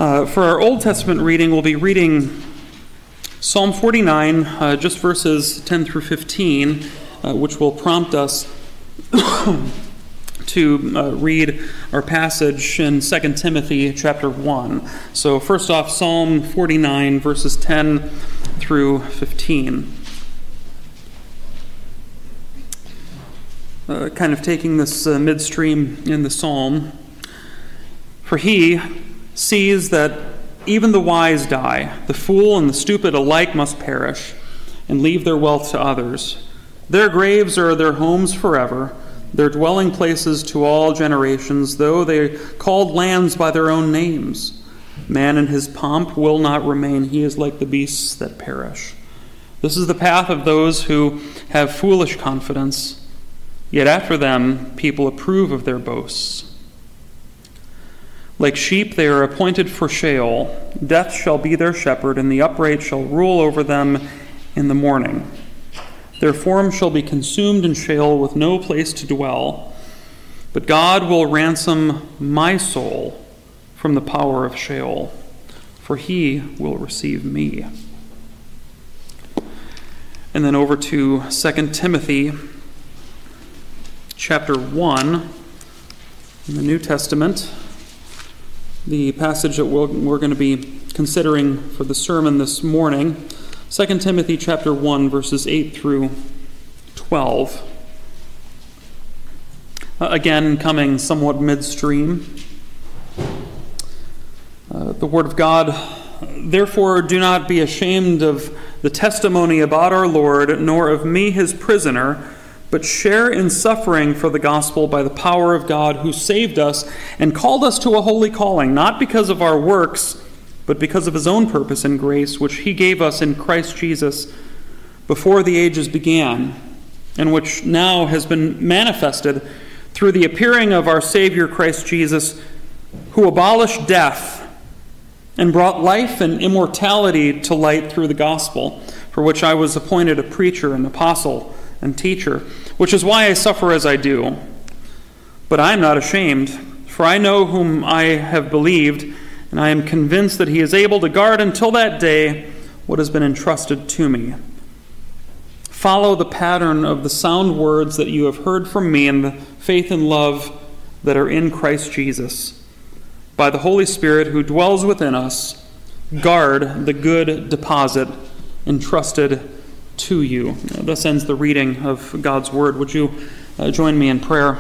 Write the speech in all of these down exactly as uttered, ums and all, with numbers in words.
Uh, for our Old Testament reading, we'll be reading Psalm forty-nine, uh, just verses ten through fifteen, uh, which will prompt us to uh, read our passage in Second Timothy chapter one. So first off, Psalm forty-nine, verses ten through fifteen. Uh, kind of taking this uh, midstream in the psalm. For he sees that even the wise die, the fool and the stupid alike must perish and leave their wealth to others. Their graves are their homes forever, their dwelling places to all generations, though they called lands by their own names. Man in his pomp will not remain. He is like the beasts that perish. This is the path of those who have foolish confidence, yet after them people approve of their boasts. Like sheep they are appointed for Sheol. Death shall be their shepherd, and the upright shall rule over them in the morning. Their form shall be consumed in Sheol with no place to dwell. But God will ransom my soul from the power of Sheol, for he will receive me. And then over to Second Timothy chapter one in the New Testament. The passage that we're going to be considering for the sermon this morning, Second Timothy chapter one, verses eight through twelve. Uh, again, coming somewhat midstream. Uh, the Word of God, therefore do not be ashamed of the testimony about our Lord, nor of me his prisoner, but share in suffering for the gospel by the power of God, who saved us and called us to a holy calling, not because of our works, but because of his own purpose and grace, which he gave us in Christ Jesus before the ages began, and which now has been manifested through the appearing of our Savior Christ Jesus, who abolished death and brought life and immortality to light through the gospel, for which I was appointed a preacher and apostle and teacher, which is why I suffer as I do. But I am not ashamed, for I know whom I have believed, and I am convinced that he is able to guard until that day what has been entrusted to me. Follow the pattern of the sound words that you have heard from me and the faith and love that are in Christ Jesus. By the Holy Spirit who dwells within us, guard the good deposit entrusted to you. Thus ends the reading of God's Word. Would you uh, join me in prayer?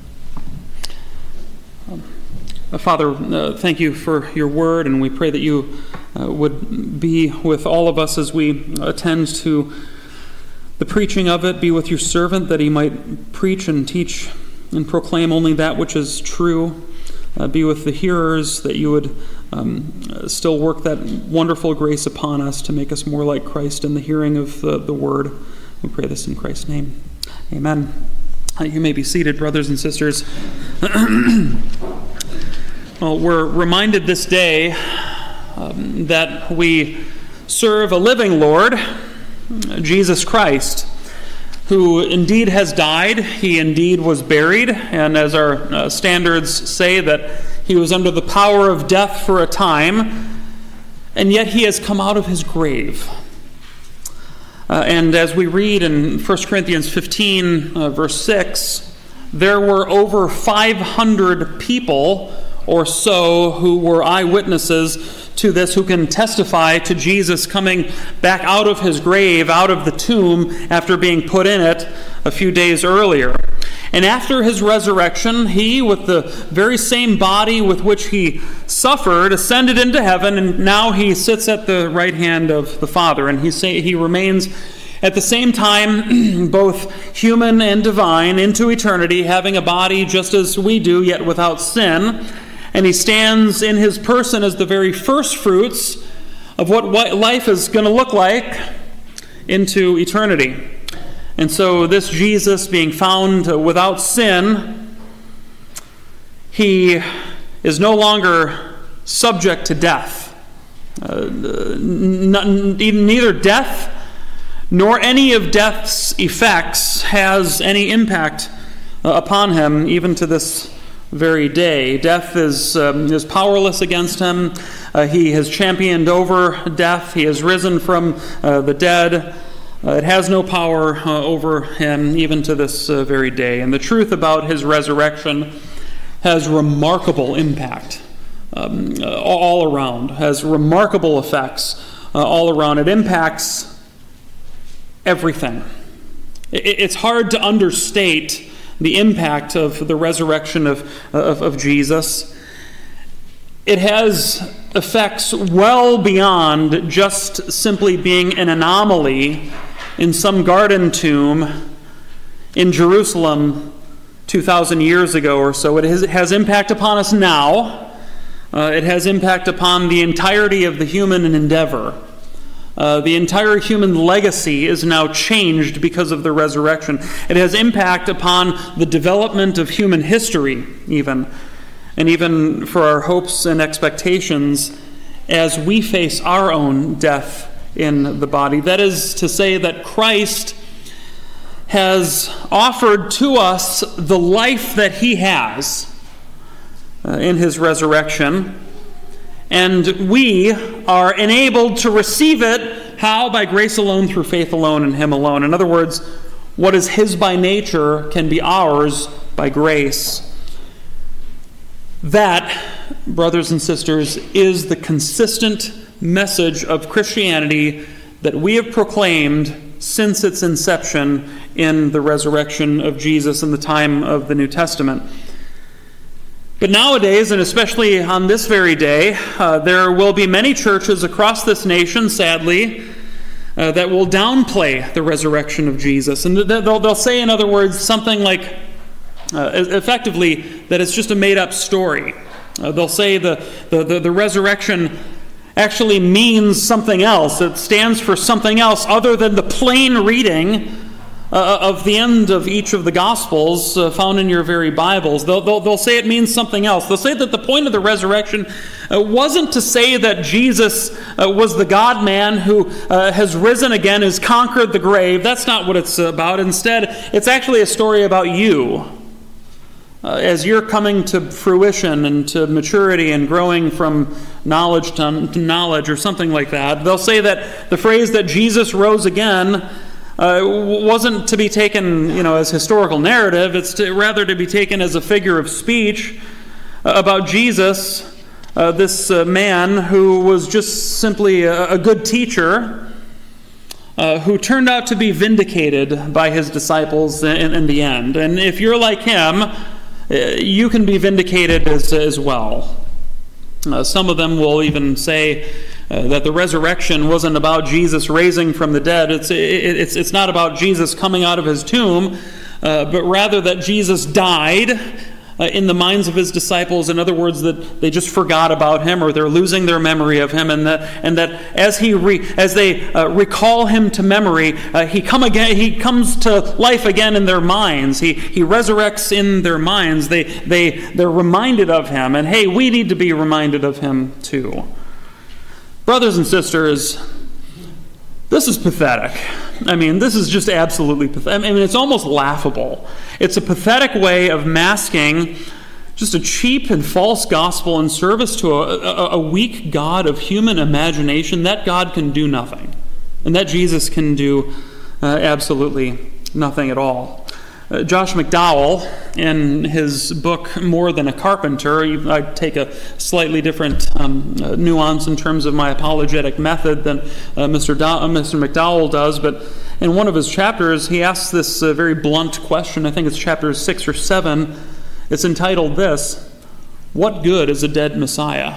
Uh, Father, uh, thank you for your Word, and we pray that you uh, would be with all of us as we attend to the preaching of it. Be with your servant, that he might preach and teach and proclaim only that which is true. Uh, be with the hearers, that you would um, still work that wonderful grace upon us to make us more like Christ in the hearing of the, the word. We pray this in Christ's name. Amen. Uh, you may be seated, brothers and sisters. Well, we're reminded this day um, that we serve a living Lord, Jesus Christ, who indeed has died. He indeed was buried, and as our uh, standards say, that he was under the power of death for a time, and yet he has come out of his grave. Uh, and as we read in First Corinthians fifteen, uh, verse six, there were over five hundred people or so who were eyewitnesses to this, who can testify to Jesus coming back out of his grave, out of the tomb, after being put in it a few days earlier. And after his resurrection, he, with the very same body with which he suffered, ascended into heaven, and now he sits at the right hand of the Father. And he say, he remains at the same time both human and divine into eternity, having a body just as we do, yet without sin. And he stands in his person as the very first fruits of what life is going to look like into eternity. And so this Jesus, being found without sin, he is no longer subject to death. Uh, n- neither death nor any of death's effects has any impact uh, upon him, even to this very day. Death is, um, is powerless against him. Uh, he has championed over death. He has risen from uh, the dead. Uh, it has no power uh, over him even to this uh, very day. And the truth about his resurrection has remarkable impact um, uh, all around, has remarkable effects uh, all around. It impacts everything. It, it's hard to understate the impact of the resurrection of, of, of Jesus. It has effects well beyond just simply being an anomaly in some garden tomb in Jerusalem two thousand years ago or so. It has, it has impact upon us now. Uh, it has impact upon the entirety of the human endeavor. Uh, the entire human legacy is now changed because of the resurrection. It has impact upon the development of human history, even, and even for our hopes and expectations as we face our own death in the body. That is to say that Christ has offered to us the life that he has uh, in his resurrection, and we are enabled to receive it. How? By grace alone, through faith alone, in him alone. In other words, what is his by nature can be ours by grace. That, brothers and sisters, is the consistent message of Christianity that we have proclaimed since its inception in the resurrection of Jesus in the time of the New Testament. But nowadays, and especially on this very day, uh, there will be many churches across this nation, sadly, uh, that will downplay the resurrection of Jesus. And they'll, they'll say, in other words, something like, uh, effectively, that it's just a made-up story. Uh, they'll say the, the, the, the resurrection actually means something else. It stands for something else other than the plain reading Uh, of the end of each of the Gospels uh, found in your very Bibles. They'll, they'll, they'll say it means something else. They'll say that the point of the resurrection uh, wasn't to say that Jesus uh, was the God-man who uh, has risen again, has conquered the grave. That's not what it's about. Instead, it's actually a story about you. Uh, as you're coming to fruition and to maturity and growing from knowledge to, to knowledge or something like that. They'll say that the phrase that Jesus rose again Uh, wasn't to be taken, you know, as historical narrative. It's to, rather to be taken as a figure of speech uh, about Jesus, uh, this uh, man who was just simply a, a good teacher, uh, who turned out to be vindicated by his disciples in, in the end. And if you're like him, uh, you can be vindicated as, as well. Uh, some of them will even say uh, that the resurrection wasn't about Jesus raising from the dead. It's it, it's it's not about Jesus coming out of his tomb, uh, but rather that Jesus died uh, in the minds of his disciples. In other words, that they just forgot about him, or they're losing their memory of him, and that and that as he re, as they uh, recall him to memory, uh, he come again. He comes to life again in their minds. He he resurrects in their minds. They they they're reminded of him, and hey, we need to be reminded of him too. Brothers and sisters, this is pathetic. I mean, this is just absolutely pathetic. I mean, it's almost laughable. It's a pathetic way of masking just a cheap and false gospel in service to a, a, a weak God of human imagination. That God can do nothing, and that Jesus can do uh, absolutely nothing at all. Uh, Josh McDowell, in his book More Than a Carpenter, I take a slightly different um, uh, nuance in terms of my apologetic method than uh, Mister Do- uh, Mister McDowell does, but in one of his chapters, he asks this uh, very blunt question. I think it's chapter six or seven. It's entitled this: "What good is a dead Messiah?"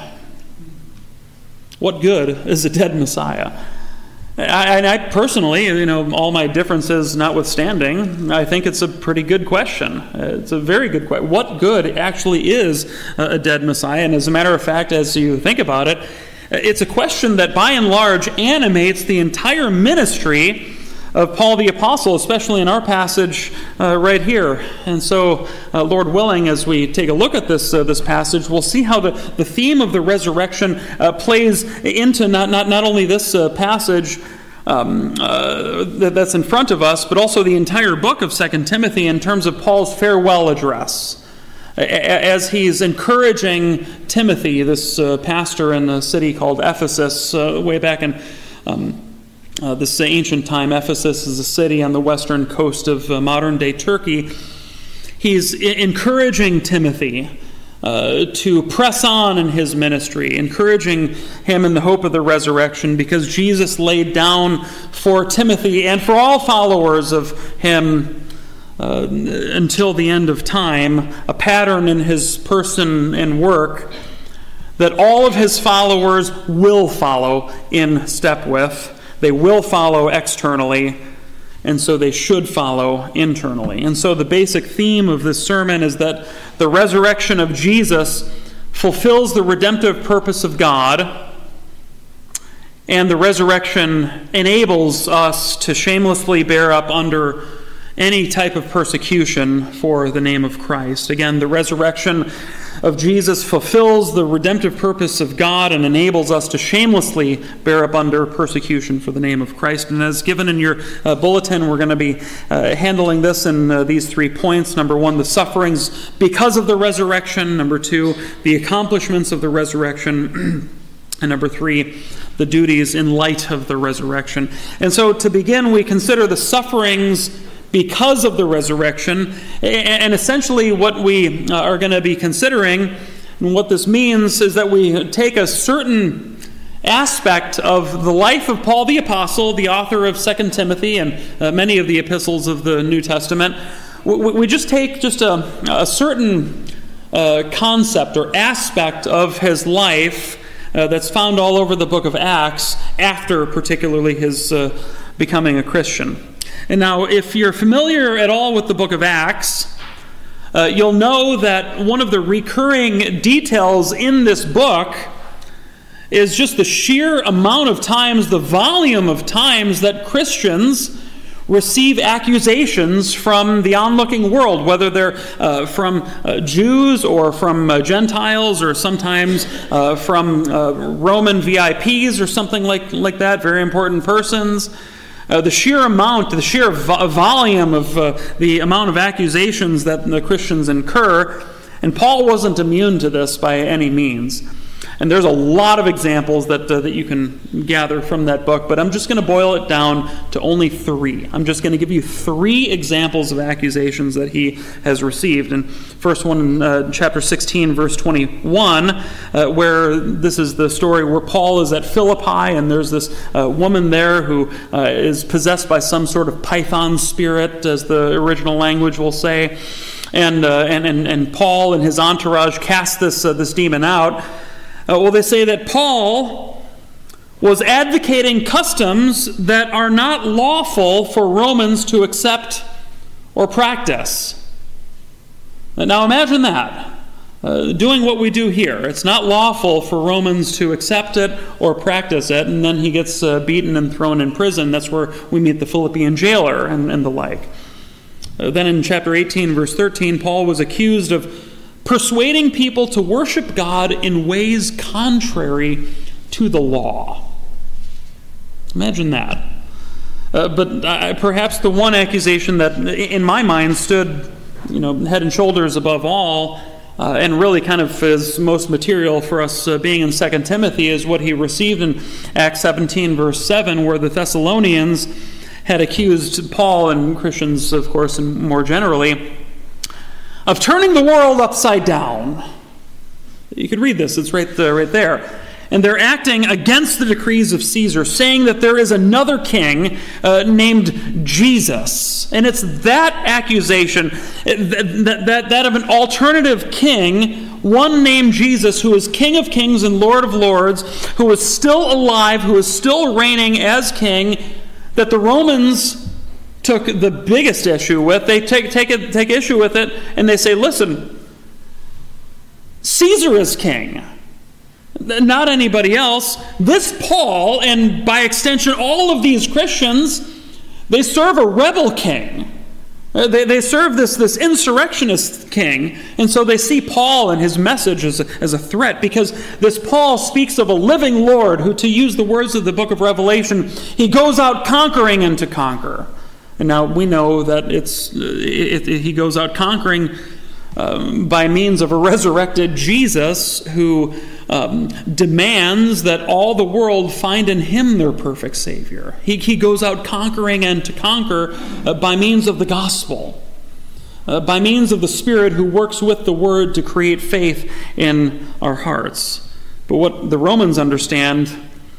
What good is a dead Messiah? I, I personally, you know, all my differences notwithstanding, I think it's a pretty good question. It's a very good question. What good actually is a dead Messiah? And as a matter of fact, as you think about it, it's a question that by and large animates the entire ministry of Paul the Apostle, especially in our passage uh, right here. And so, uh, Lord willing, as we take a look at this uh, this passage, we'll see how the, the theme of the resurrection uh, plays into not, not, not only this uh, passage um, uh, that, that's in front of us, but also the entire book of Second Timothy in terms of Paul's farewell address. as he's encouraging Timothy, this uh, pastor in a city called Ephesus, uh, way back in um, uh, this ancient time. Ephesus is a city on the western coast of uh, modern-day Turkey. He's I- encouraging Timothy uh, to press on in his ministry, encouraging him in the hope of the resurrection, because Jesus laid down for Timothy and for all followers of him uh, until the end of time a pattern in his person and work that all of his followers will follow in step with. They will follow externally, and so they should follow internally. And so the basic theme of this sermon is that the resurrection of Jesus fulfills the redemptive purpose of God, and the resurrection enables us to shamelessly bear up under any type of persecution for the name of Christ. Again, the resurrection of Jesus fulfills the redemptive purpose of God and enables us to shamelessly bear up under persecution for the name of Christ. And as given in your uh, bulletin, we're going to be uh, handling this in uh, these three points. Number one, the sufferings because of the resurrection. Number two, the accomplishments of the resurrection. And number three, the duties in light of the resurrection. And so to begin, we consider the sufferings because of the resurrection, and essentially what we are going to be considering, and what this means is that we take a certain aspect of the life of Paul the Apostle, the author of Second Timothy and uh, many of the epistles of the New Testament. We, we just take just a, a certain uh, concept or aspect of his life uh, that's found all over the book of Acts after particularly his uh, becoming a Christian. And now, if you're familiar at all with the book of Acts, uh, you'll know that one of the recurring details in this book is just the sheer amount of times, the volume of times that Christians receive accusations from the onlooking world, whether they're uh, from uh, Jews or from uh, Gentiles, or sometimes uh, from uh, Roman V I Ps or something like, like that, very important persons. Uh, the sheer amount, the sheer vo- volume of uh, the amount of accusations that the Christians incur, and Paul wasn't immune to this by any means. And there's a lot of examples that uh, that you can gather from that book, but I'm just going to boil it down to only three. I'm just going to give you three examples of accusations that he has received. And first one in uh, chapter sixteen, verse twenty-one, uh, where this is the story where Paul is at Philippi, and there's this uh, woman there who uh, is possessed by some sort of python spirit, as the original language will say. And uh, and, and and Paul and his entourage cast this uh, this demon out. Uh, well, they say that Paul was advocating customs that are not lawful for Romans to accept or practice. Now imagine that. Uh, doing what we do here. It's not lawful for Romans to accept it or practice it, and then he gets uh, beaten and thrown in prison. That's where we meet the Philippian jailer and, and the like. Uh, then in chapter eighteen, verse thirteen, Paul was accused of persuading people to worship God in ways contrary to the law. Imagine that. Uh, but uh, perhaps the one accusation that, in my mind, stood, you know, head and shoulders above all, uh, and really kind of is most material for us uh, being in Second Timothy, is what he received in Acts seventeen, verse seven, where the Thessalonians had accused Paul, and Christians, of course, and more generally, of turning the world upside down. You could read this, it's right there, right there. And they're acting against the decrees of Caesar, saying that there is another king uh, named Jesus. And it's that accusation, that, that, that of an alternative king, one named Jesus, who is King of Kings and Lord of Lords, who is still alive, who is still reigning as king, that the Romans took the biggest issue with. They take take it, take issue with it, and they say, listen, Caesar is king, not anybody else. This Paul, and by extension all of these Christians, they serve a rebel king. They, they serve this, this insurrectionist king, and so they see Paul and his message as a, as a threat, because this Paul speaks of a living Lord who, to use the words of the book of Revelation, he goes out conquering and to conquer. And now we know that it's it, it, he goes out conquering um, by means of a resurrected Jesus who um, demands that all the world find in him their perfect Savior. He, he goes out conquering and to conquer uh, by means of the gospel, uh, by means of the Spirit who works with the Word to create faith in our hearts. But what the Romans understand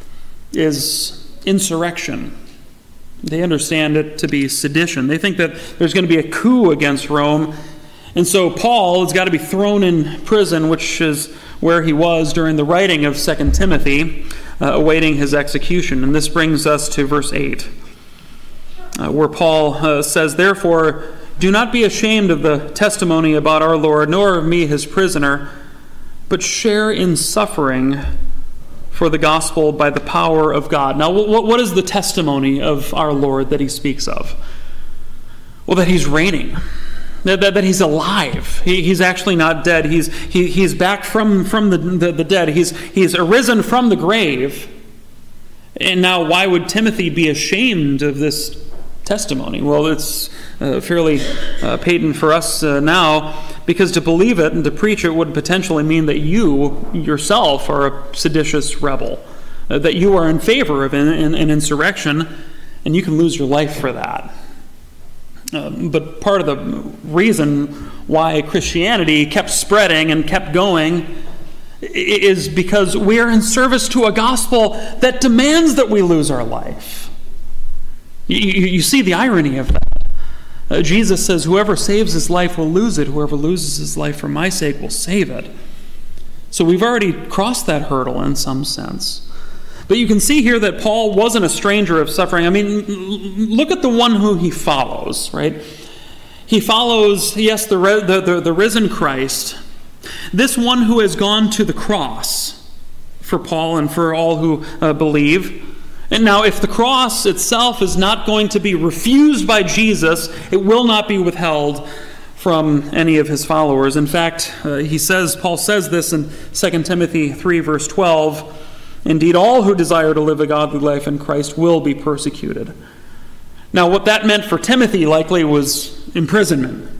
is insurrection. They understand it to be sedition. They think that there's going to be a coup against Rome. And so Paul has got to be thrown in prison, which is where he was during the writing of Second Timothy, uh, awaiting his execution. And this brings us to verse eight, uh, where Paul uh, says, "Therefore, do not be ashamed of the testimony about our Lord, nor of me his prisoner, but share in suffering for the gospel by the power of God." Now, what, what is the testimony of our Lord that he speaks of? Well, that he's reigning. That, that, that he's alive. He, he's actually not dead. He's he, he's back from, from the, the, the dead. He's, he's arisen from the grave. And now why would Timothy be ashamed of this testimony? Well, it's uh, fairly uh, patent for us uh, now, because to believe it and to preach it would potentially mean that you yourself are a seditious rebel, uh, that you are in favor of an, an, an insurrection, and you can lose your life for that. Um, but part of the reason why Christianity kept spreading and kept going is because we are in service to a gospel that demands that we lose our life. You, you, you see the irony of that. Uh, Jesus says, "Whoever saves his life will lose it. Whoever loses his life for my sake will save it." So we've already crossed that hurdle in some sense. But you can see here that Paul wasn't a stranger of suffering. I mean, look at the one who he follows, right? He follows, yes, the, the, the, the risen Christ, this one who has gone to the cross for Paul and for all who uh, believe. And now, if the cross itself is not going to be refused by Jesus, it will not be withheld from any of his followers. In fact, uh, he says, Paul says this in Second Timothy three, verse twelve, "Indeed, all who desire to live a godly life in Christ will be persecuted." Now, what that meant for Timothy likely was imprisonment.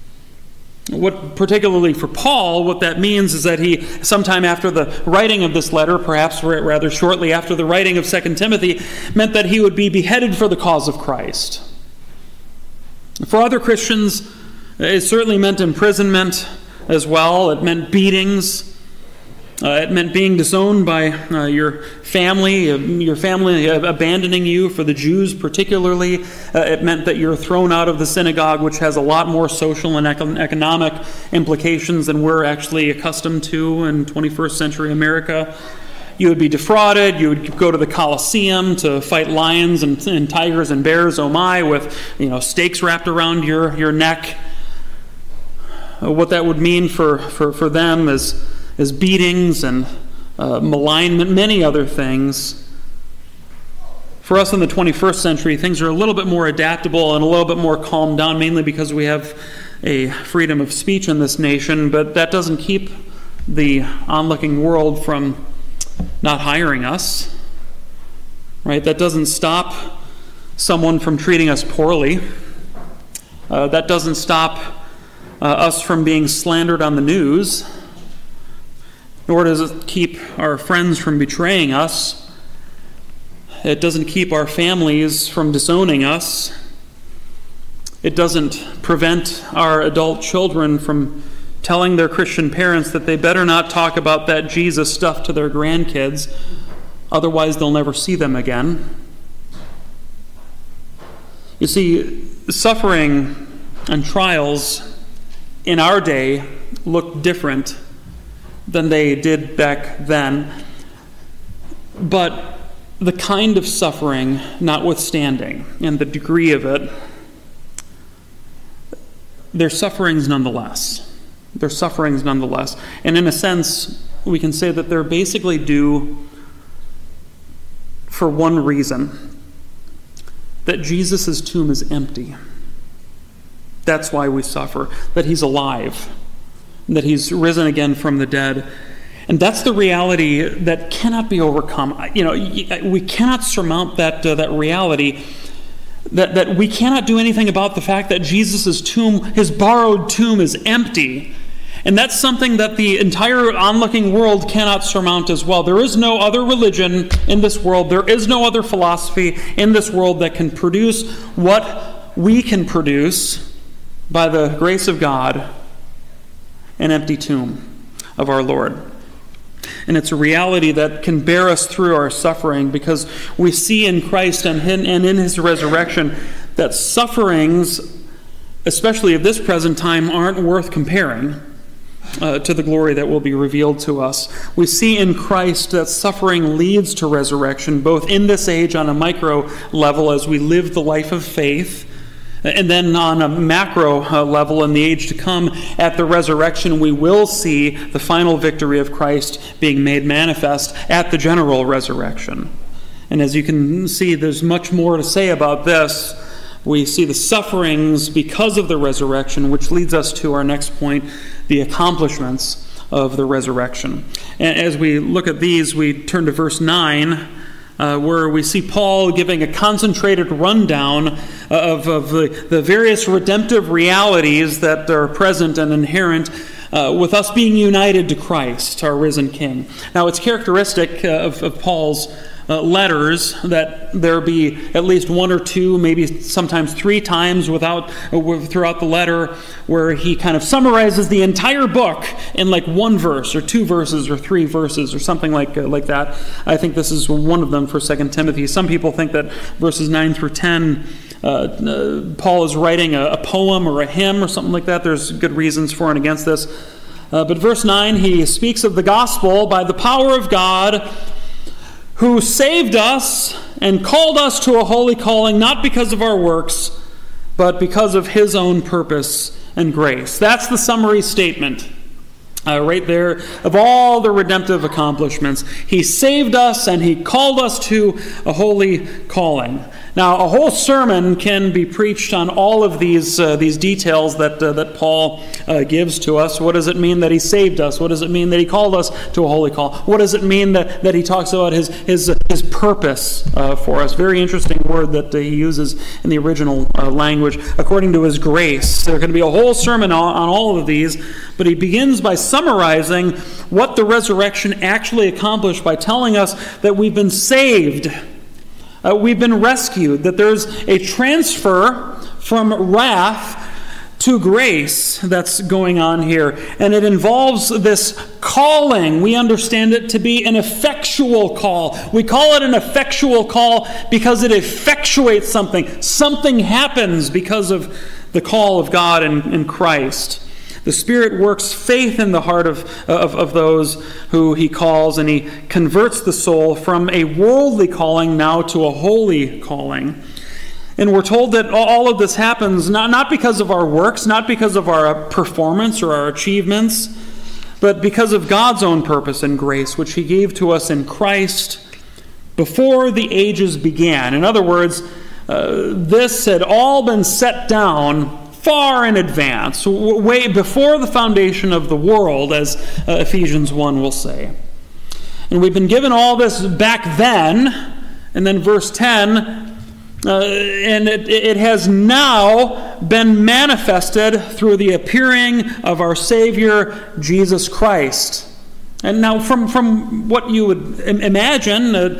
What, particularly for Paul, what that means is that he, sometime after the writing of this letter, perhaps rather shortly after the writing of Second Timothy, meant that he would be beheaded for the cause of Christ. For other Christians, it certainly meant imprisonment as well. It meant beatings. Uh, it meant being disowned by uh, your family, uh, your family abandoning you. For the Jews particularly, uh, it meant that you're thrown out of the synagogue, which has a lot more social and econ- economic implications than we're actually accustomed to in twenty-first century America. You would be defrauded. You would go to the Colosseum to fight lions and, and tigers and bears, oh my, with you know stakes wrapped around your, your neck. Uh, what that would mean for, for, for them is As beatings and uh, malignment, many other things. For us in the twenty-first century, things are a little bit more adaptable and a little bit more calmed down, mainly because we have a freedom of speech in this nation, but that doesn't keep the onlooking world from not hiring us, right? That doesn't stop someone from treating us poorly. Uh, that doesn't stop uh, us from being slandered on the news. Nor does it keep our friends from betraying us. It doesn't keep our families from disowning us. It doesn't prevent our adult children from telling their Christian parents that they better not talk about that Jesus stuff to their grandkids, otherwise they'll never see them again. You see, suffering and trials in our day look different than they did back then. But the kind of suffering notwithstanding, and the degree of it, they're sufferings nonetheless. They're sufferings nonetheless. And in a sense, we can say that they're basically due for one reason: that Jesus' tomb is empty. That's why we suffer, that he's alive, that he's risen again from the dead. And that's the reality that cannot be overcome. You know, we cannot surmount that uh, that reality. that, that we cannot do anything about the fact that Jesus' tomb, his borrowed tomb, is empty. And that's something that the entire onlooking world cannot surmount as well. There is no other religion in this world. There is no other philosophy in this world that can produce what we can produce by the grace of God, an empty tomb of our Lord. And it's a reality that can bear us through our suffering, because we see in Christ and in his resurrection that sufferings, especially of this present time, aren't worth comparing uh, to the glory that will be revealed to us. We see in Christ that suffering leads to resurrection, both in this age on a micro level as we live the life of faith, and then on a macro uh, level in the age to come, at the resurrection, we will see the final victory of Christ being made manifest at the general resurrection. And as you can see, there's much more to say about this. We see the sufferings because of the resurrection, which leads us to our next point, the accomplishments of the resurrection. And as we look at these, we turn to verse nine, Uh, where we see Paul giving a concentrated rundown of, of the, the various redemptive realities that are present and inherent uh, with us being united to Christ, our risen King. Now, it's characteristic uh, of, of Paul's uh, letters that there be at least one or two, maybe sometimes three times without uh, throughout the letter where he kind of summarizes the entire book in like one verse or two verses or three verses or something like uh, like that. I think this is one of them for Second Timothy. Some people think that verses nine through ten, uh, uh, Paul is writing a, a poem or a hymn or something like that. There's good reasons for and against this. Uh, but verse nine, he speaks of the gospel by the power of God, who saved us and called us to a holy calling, not because of our works, but because of his own purpose and grace. That's the summary statement uh, right there of all the redemptive accomplishments. He saved us and he called us to a holy calling. Now, a whole sermon can be preached on all of these uh, these details that uh, that Paul uh, gives to us. What does it mean that he saved us? What does it mean that he called us to a holy call? What does it mean that, that he talks about his his his purpose uh, for us? Very interesting word that uh, he uses in the original uh, language. According to his grace, there's going to be a whole sermon on, on all of these. But he begins by summarizing what the resurrection actually accomplished by telling us that we've been saved. Uh, we've been rescued, that there's a transfer from wrath to grace that's going on here. And it involves this calling. We understand it to be an effectual call. We call it an effectual call because it effectuates something. Something happens because of the call of God in, in Christ. The Spirit works faith in the heart of, of, of those who he calls, and he converts the soul from a worldly calling now to a holy calling. And we're told that all of this happens not, not because of our works, not because of our performance or our achievements, but because of God's own purpose and grace, which he gave to us in Christ before the ages began. In other words, uh, this had all been set down far in advance, way before the foundation of the world, as uh, Ephesians one will say. And we've been given all this back then, and then verse ten, uh, and it, it has now been manifested through the appearing of our Savior, Jesus Christ. And now from, from what you would imagine, uh,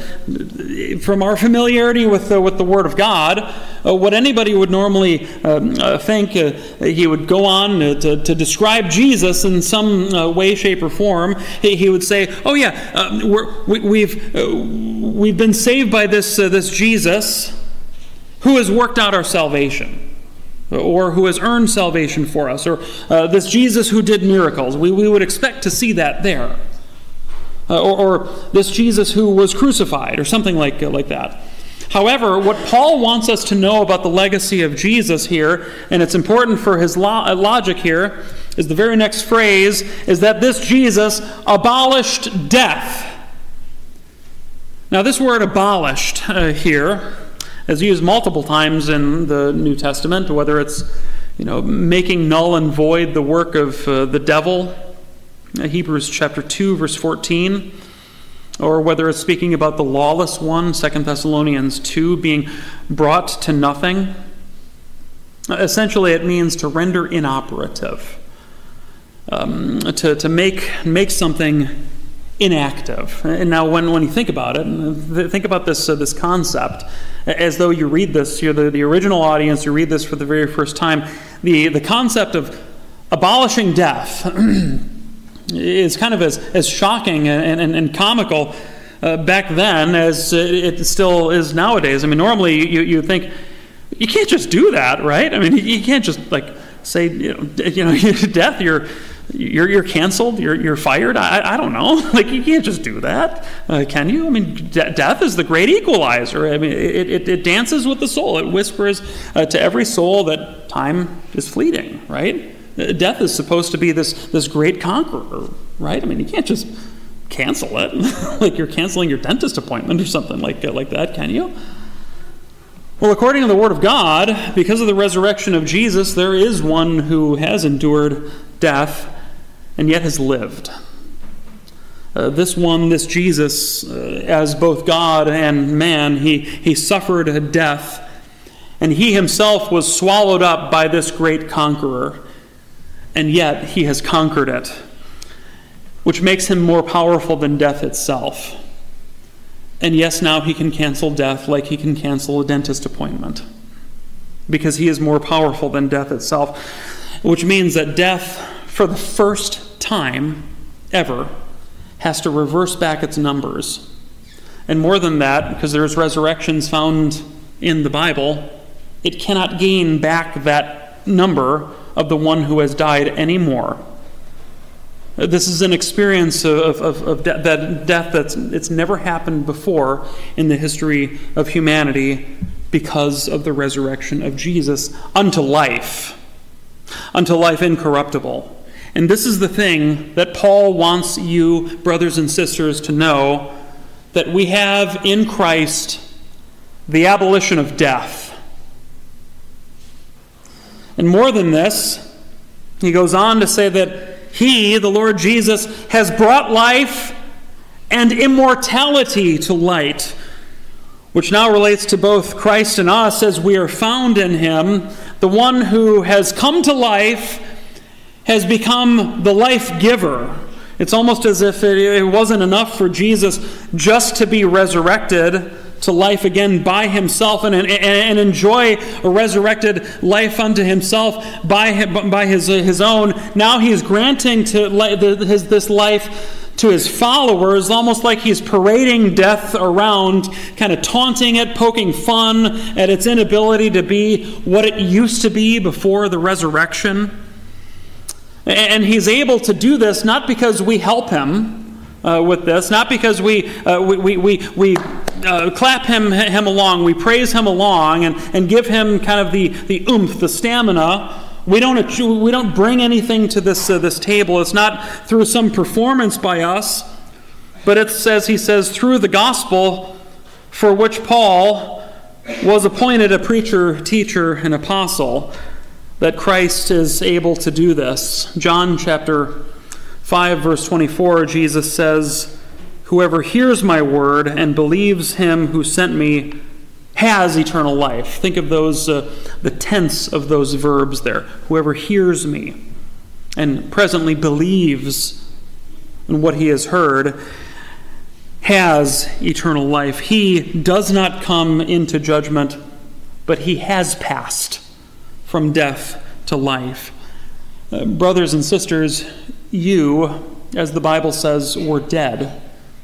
from our familiarity with, uh, with the Word of God, uh, what anybody would normally um, uh, think, uh, he would go on uh, to, to describe Jesus in some uh, way, shape, or form. He, he would say, oh yeah, uh, we're, we, we've, uh, we've been saved by this, uh, this Jesus who has worked out our salvation, or who has earned salvation for us, or uh, this Jesus who did miracles. We, we would expect to see that there. Uh, or, or this Jesus who was crucified, or something like, uh, like that. However, what Paul wants us to know about the legacy of Jesus here, and it's important for his lo- logic here, is the very next phrase, is that this Jesus abolished death. Now, this word abolished uh, here is used multiple times in the New Testament, whether it's, you know, making null and void the work of uh, the devil, Hebrews chapter two, verse fourteen. or whether it's speaking about the lawless one, Second Thessalonians two, being brought to nothing. Essentially, it means to render inoperative, um, to, to make, make something inactive. And now when, when you think about it, think about this, uh, this concept, as though you read this, you're the, the original audience, you read this for the very first time, the, the concept of abolishing death is kind of as, as shocking and, and, and comical uh, back then as it still is nowadays. I mean, normally you, you think, you can't just do that, right? I mean, you can't just like say, you know, you know, death, you're you're you're canceled, you're you're fired. I I don't know. Like, you can't just do that, uh, can you? I mean, de- death is the great equalizer. I mean, it it, it dances with the soul. It whispers uh, to every soul that time is fleeting, right? Death is supposed to be this this great conqueror, right? I mean, you can't just cancel it like you're canceling your dentist appointment or something like uh, like that, can you? Well, according to the Word of God, because of the resurrection of Jesus, there is one who has endured death and yet has lived. Uh, this one, this Jesus, uh, as both God and man, he, he suffered a death, and he himself was swallowed up by this great conqueror, and yet he has conquered it, which makes him more powerful than death itself. And yes, now he can cancel death like he can cancel a dentist appointment, because he is more powerful than death itself, which means that death, for the first time ever, has to reverse back its numbers. And more than that, because there's resurrections found in the Bible, it cannot gain back that number of the one who has died anymore. This is an experience of, of, of de- that death that's it's never happened before in the history of humanity, because of the resurrection of Jesus unto life, unto life incorruptible. And this is the thing that Paul wants you, brothers and sisters, to know, that we have in Christ the abolition of death. And more than this, he goes on to say that he, the Lord Jesus, has brought life and immortality to light, which now relates to both Christ and us as we are found in him. The one who has come to life has become the life giver. It's almost as if it, it wasn't enough for Jesus just to be resurrected to life again by himself and, and, and enjoy a resurrected life unto himself by his, by his, his own. Now he is granting to his, this life to his followers, almost like he's parading death around, kind of taunting it, poking fun at its inability to be what it used to be before the resurrection. And he's able to do this not because we help him uh, with this, not because we uh, we we we, we uh, clap him him along, we praise him along, and, and give him kind of the, the oomph, the stamina. We don't we don't bring anything to this uh, this table. It's not through some performance by us, but it says he says through the gospel, for which Paul was appointed a preacher, teacher, and apostle, that Christ is able to do this. John chapter five, verse twenty-four, Jesus says, "Whoever hears my word and believes him who sent me has eternal life." Think of those, uh, the tense of those verbs there. Whoever hears me and presently believes in what he has heard has eternal life. He does not come into judgment, but he has passed from death to life. Uh, brothers and sisters, you, as the Bible says, were dead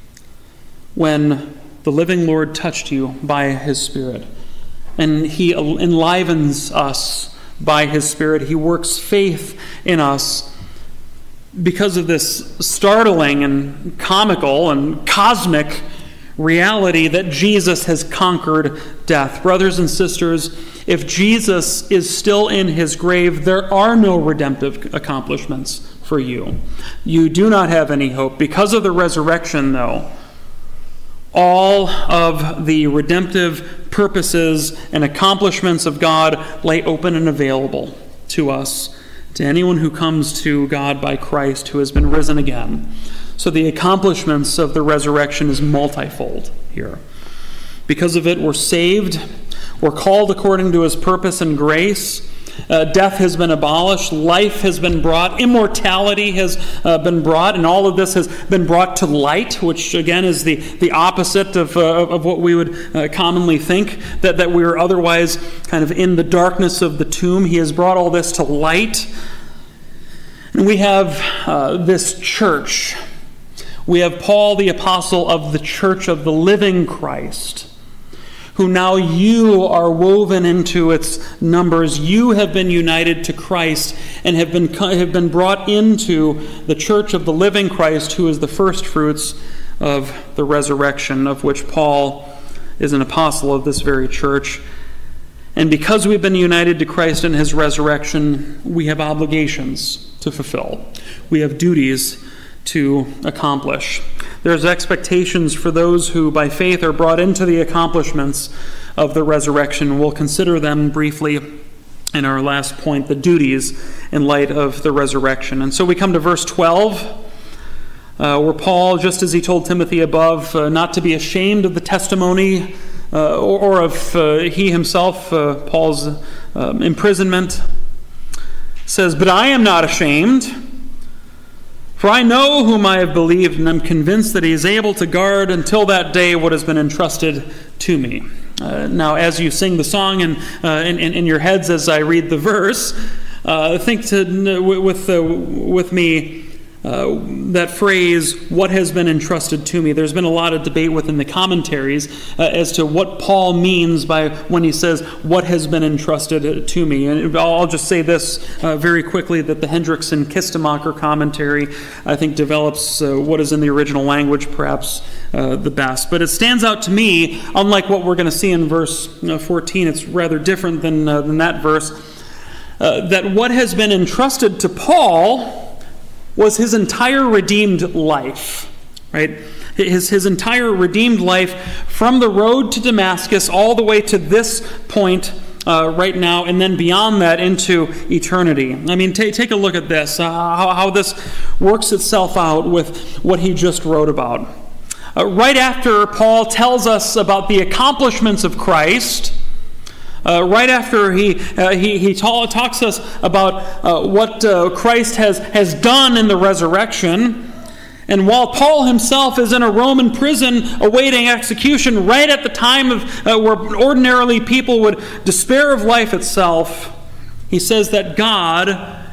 when the living Lord touched you by his Spirit. And he enlivens us by his Spirit. He works faith in us because of this startling and comical and cosmic reality that Jesus has conquered death. Brothers and sisters, if Jesus is still in his grave, there are no redemptive accomplishments for you. You do not have any hope. Because of the resurrection, though, all of the redemptive purposes and accomplishments of God lay open and available to us to anyone who comes to God by Christ, who has been risen again. So the accomplishments of the resurrection is multifold here. Because of it, we're saved. We're called according to his purpose and grace. Uh, death has been abolished. Life has been brought. Immortality has uh, been brought. And all of this has been brought to light, which again is the, the opposite of, uh, of what we would uh, commonly think, that, that we are otherwise kind of in the darkness of the tomb. He has brought all this to light. And we have uh, this church. We have Paul, the apostle of the church of the living Christ, who now you are woven into its numbers. You have been united to Christ and have been, have been brought into the church of the living Christ, who is the first fruits of the resurrection, of which Paul is an apostle of this very church. And because we've been united to Christ in his resurrection, we have obligations to fulfill. We have duties to accomplish. There's expectations for those who by faith are brought into the accomplishments of the resurrection. We'll consider them briefly in our last point, the duties in light of the resurrection. And so we come to verse twelve, uh, where Paul, just as he told Timothy above, uh, not to be ashamed of the testimony uh, or, or of uh, he himself, uh, Paul's um, imprisonment, says, "But I am not ashamed, for I know whom I have believed, and am convinced that he is able to guard until that day what has been entrusted to me." Uh, now, as you sing the song in, uh, in, in your heads as I read the verse, uh, think to, with, uh, with me uh, that phrase, "what has been entrusted to me." There's been a lot of debate within the commentaries uh, as to what Paul means by when he says, "what has been entrusted to me." And I'll just say this uh, very quickly, that the Hendrickson Kistemacher commentary, I think, develops uh, what is in the original language perhaps uh, the best. But it stands out to me, unlike what we're going to see in verse uh, fourteen, it's rather different than, uh, than that verse, uh, that what has been entrusted to Paul was his entire redeemed life, right? His, his entire redeemed life from the road to Damascus all the way to this point uh, right now, and then beyond that into eternity. I mean, t- take a look at this, uh, how, how this works itself out with what he just wrote about. Uh, right after Paul tells us about the accomplishments of Christ, Uh, right after he uh, he, he ta- talks us about uh, what uh, Christ has, has done in the resurrection, and while Paul himself is in a Roman prison awaiting execution, right at the time of uh, where ordinarily people would despair of life itself, he says that God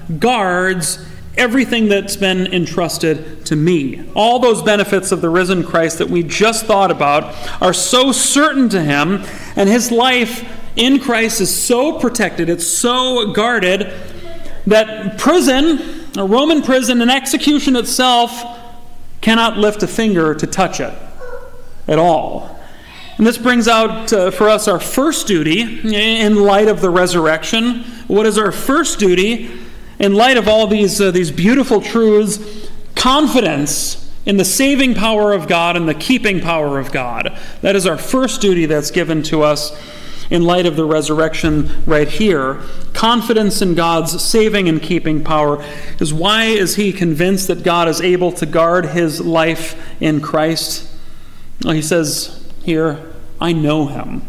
guards everything that's been entrusted to me. All those benefits of the risen Christ that we just thought about are so certain to him, and his life in Christ is so protected, it's so guarded, that prison, a Roman prison, and execution itself cannot lift a finger to touch it at all. And this brings out uh, for us our first duty in light of the resurrection. What is our first duty in light of all these, uh, these beautiful truths? Confidence in the saving power of God and the keeping power of God. That is our first duty that's given to us in light of the resurrection right here. Confidence in God's saving and keeping power is why is he convinced that God is able to guard his life in Christ? Well, he says here, "I know him."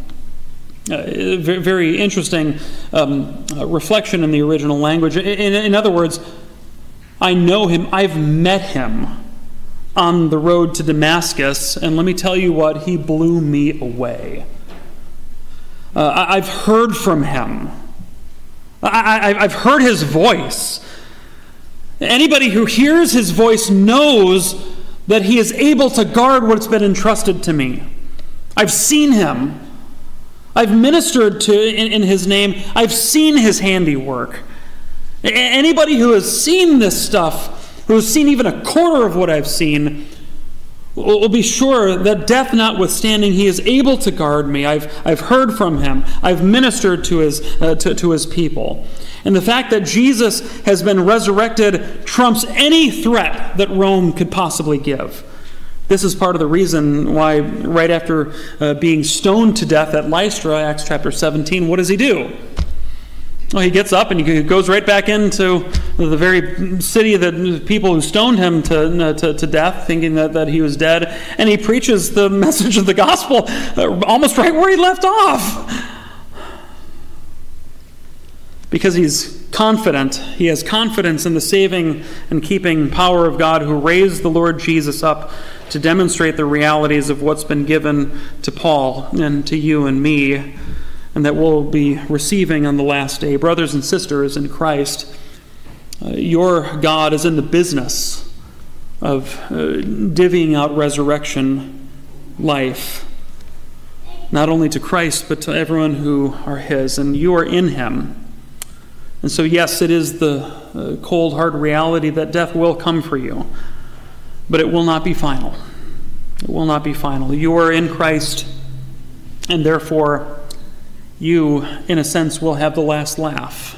Uh, very, very interesting um, uh, reflection in the original language. In, in other words, I know him. I've met him on the road to Damascus, and let me tell you what, he blew me away. Uh, I've heard from him. I, I, I've heard his voice. Anybody who hears his voice knows that he is able to guard what's been entrusted to me. I've seen him. I've ministered to in, in his name. I've seen his handiwork. Anybody who has seen this stuff, who has seen even a quarter of what I've seen, will be sure that death notwithstanding, he is able to guard me. I've, I've heard from him. I've ministered to his, uh, to, to his people. And the fact that Jesus has been resurrected trumps any threat that Rome could possibly give. This is part of the reason why right after uh, being stoned to death at Lystra, Acts chapter seventeen, what does he do? Well, he gets up and he goes right back into the very city that people who stoned him to, to, to death, thinking that, that he was dead, and he preaches the message of the gospel almost right where he left off. Because he's confident. He has confidence in the saving and keeping power of God who raised the Lord Jesus up to demonstrate the realities of what's been given to Paul and to you and me, and that we'll be receiving on the last day. Brothers and sisters in Christ, uh, your God is in the business of uh, divvying out resurrection life, not only to Christ, but to everyone who are his, and you are in him. And so, yes, it is the uh, cold, hard reality that death will come for you, but it will not be final. It will not be final. You are in Christ, and therefore you, in a sense, will have the last laugh.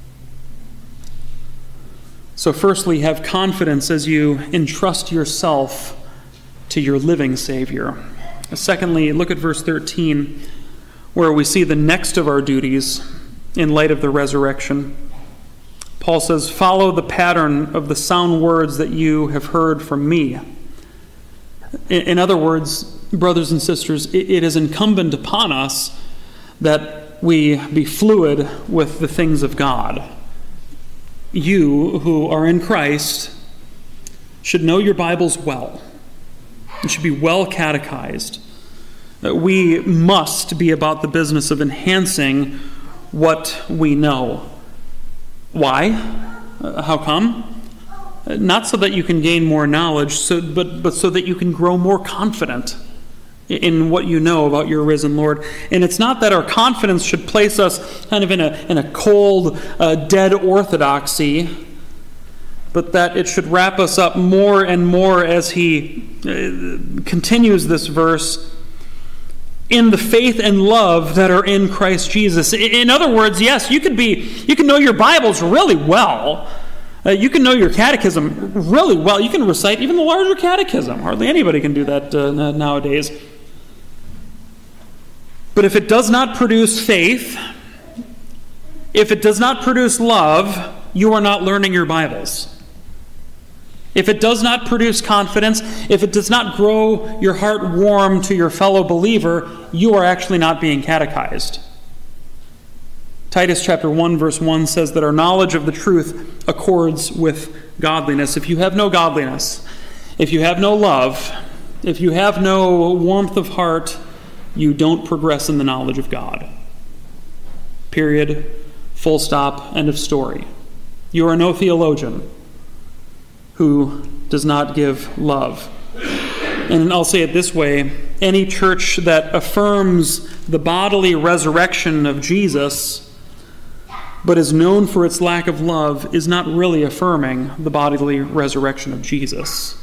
So firstly, have confidence as you entrust yourself to your living Savior. Secondly, look at verse thirteen, where we see the next of our duties in light of the resurrection. Paul says, "Follow the pattern of the sound words that you have heard from me." In other words, brothers and sisters, it is incumbent upon us that we be fluid with the things of God. You who are in Christ should know your Bibles well. You should be well catechized. We must be about the business of enhancing what we know. Why? Uh, how come? Uh, not so that you can gain more knowledge, so, but, but so that you can grow more confident in what you know about your risen Lord. And it's not that our confidence should place us kind of in a, in a cold, uh, dead orthodoxy, but that it should wrap us up more and more as he uh, continues this verse, in the faith and love that are in Christ Jesus. In other words, yes, you could be, you can know your Bibles really well. Uh, you can know your catechism really well. You can recite even the larger catechism. Hardly anybody can do that uh, nowadays. But if it does not produce faith, if it does not produce love, you are not learning your Bibles. If it does not produce confidence, if it does not grow your heart warm to your fellow believer, you are actually not being catechized. Titus chapter one verse one says that our knowledge of the truth accords with godliness. If you have no godliness, if you have no love, if you have no warmth of heart, you don't progress in the knowledge of God. Period. Full stop. End of story. You are no theologian who does not give love. And I'll say it this way, any church that affirms the bodily resurrection of Jesus, but is known for its lack of love, is not really affirming the bodily resurrection of Jesus.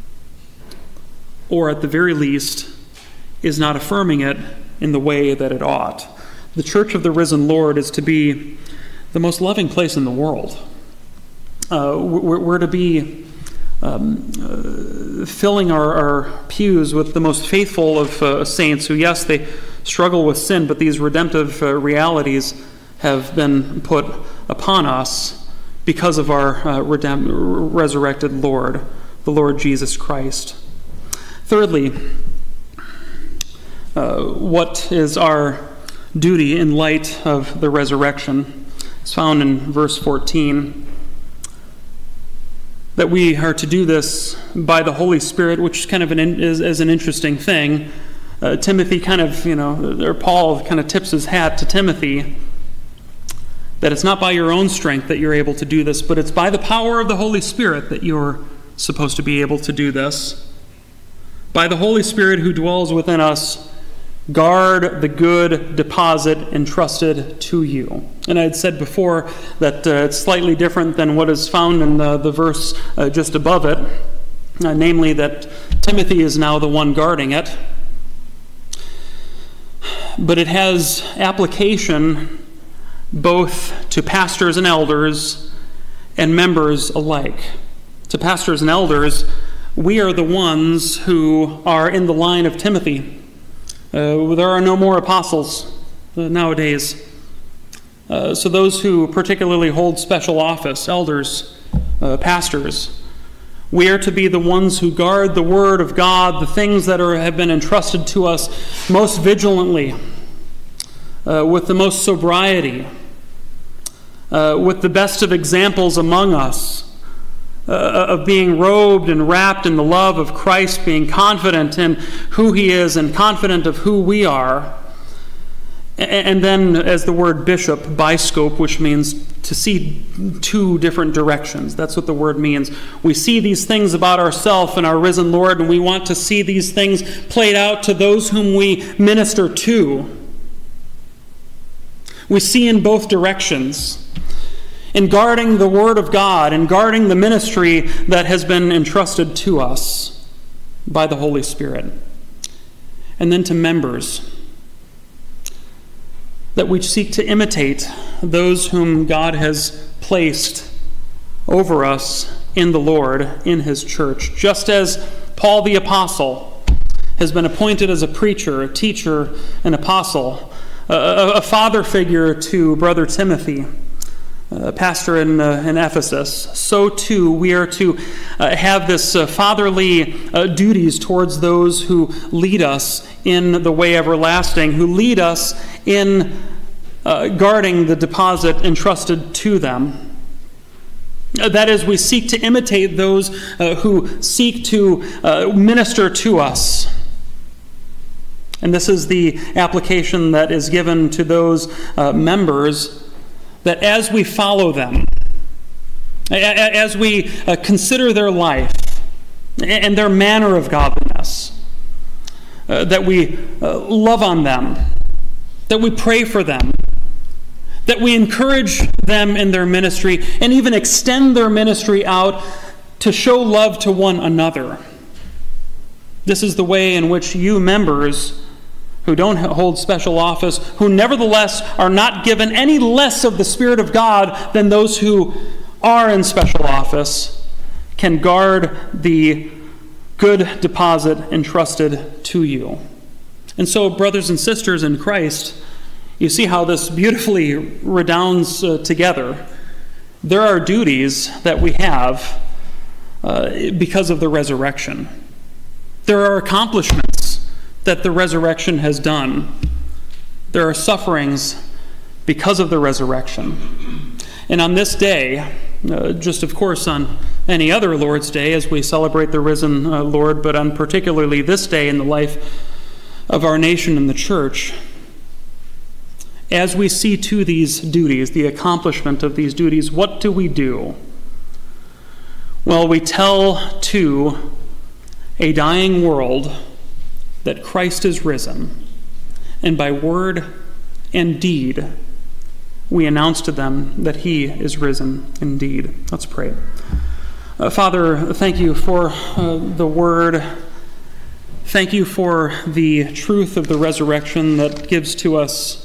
Or at the very least, is not affirming it in the way that it ought. The church of the risen Lord is to be the most loving place in the world. Uh, we're, we're to be um, uh, filling our, our pews with the most faithful of uh, saints who, yes, they struggle with sin, but these redemptive uh, realities have been put upon us because of our uh, redemp- resurrected Lord, the Lord Jesus Christ. Thirdly, uh, what is our duty in light of the resurrection? It's found in verse fourteen. That we are to do this by the Holy Spirit, which is kind of an is, is an interesting thing. Uh, Timothy kind of, you know, or Paul kind of tips his hat to Timothy that it's not by your own strength that you're able to do this, but it's by the power of the Holy Spirit that you're supposed to be able to do this. By the Holy Spirit who dwells within us, guard the good deposit entrusted to you. And I had said before that uh, it's slightly different than what is found in the, the verse uh, just above it, uh, namely that Timothy is now the one guarding it. But it has application both to pastors and elders and members alike. To pastors and elders, we are the ones who are in the line of Timothy. Uh, there are no more apostles uh, nowadays. Uh, so those who particularly hold special office, elders, uh, pastors, we are to be the ones who guard the Word of God, the things that are, have been entrusted to us most vigilantly, uh, with the most sobriety, uh, with the best of examples among us, uh, of being robed and wrapped in the love of Christ, being confident in who He is and confident of who we are. And then, as the word bishop, biscope, which means to see two different directions. That's what the word means. We see these things about ourselves and our risen Lord, and we want to see these things played out to those whom we minister to. We see in both directions. In guarding the Word of God and guarding the ministry that has been entrusted to us by the Holy Spirit. And then to members, that we seek to imitate those whom God has placed over us in the Lord, in His church. Just as Paul the Apostle has been appointed as a preacher, a teacher, an apostle, a, a father figure to Brother Timothy, a pastor in, uh, in Ephesus, so too we are to uh, have this uh, fatherly uh, duties towards those who lead us in the way everlasting, who lead us in uh, guarding the deposit entrusted to them. That is, we seek to imitate those uh, who seek to uh, minister to us. And this is the application that is given to those uh, members, that as we follow them, as we uh, consider their life and their manner of godliness, uh, that we uh, love on them, that we pray for them, that we encourage them in their ministry, and even extend their ministry out to show love to one another. This is the way in which you members who don't hold special office, who nevertheless are not given any less of the Spirit of God than those who are in special office, can guard the good deposit entrusted to you. And so, brothers and sisters in Christ, you see how this beautifully redounds uh, together. There are duties that we have uh, because of the resurrection. There are accomplishments that the resurrection has done. There are sufferings because of the resurrection. And on this day, uh, just of course on any other Lord's Day as we celebrate the risen uh, Lord, but on particularly this day in the life of our nation and the church, as we see to these duties, the accomplishment of these duties, what do we do? Well, we tell to a dying world that Christ is risen, and by word and deed we announce to them that He is risen indeed. Let's pray. Uh, Father, thank you for uh, the word. Thank you for the truth of the resurrection that gives to us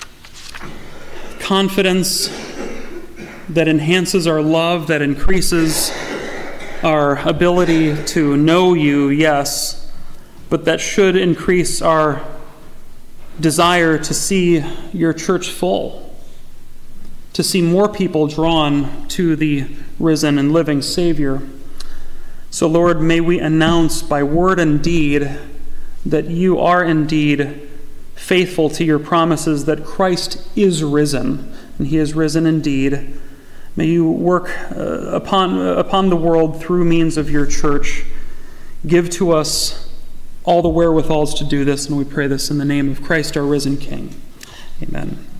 confidence, that enhances our love, that increases our ability to know you, yes, but that should increase our desire to see your church full, to see more people drawn to the risen and living Savior. So, Lord, may we announce by word and deed that you are indeed faithful to your promises, that Christ is risen, and He is risen indeed. May you work uh, upon, uh, upon the world through means of your church. Give to us all the wherewithals to do this, and we pray this in the name of Christ, our risen King. Amen.